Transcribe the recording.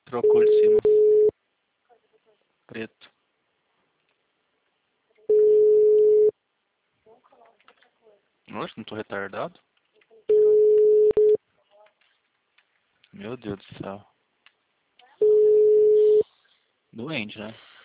Trocou de cima. Preto. Nossa, não tô retardado? Meu Deus do céu. Doente, né?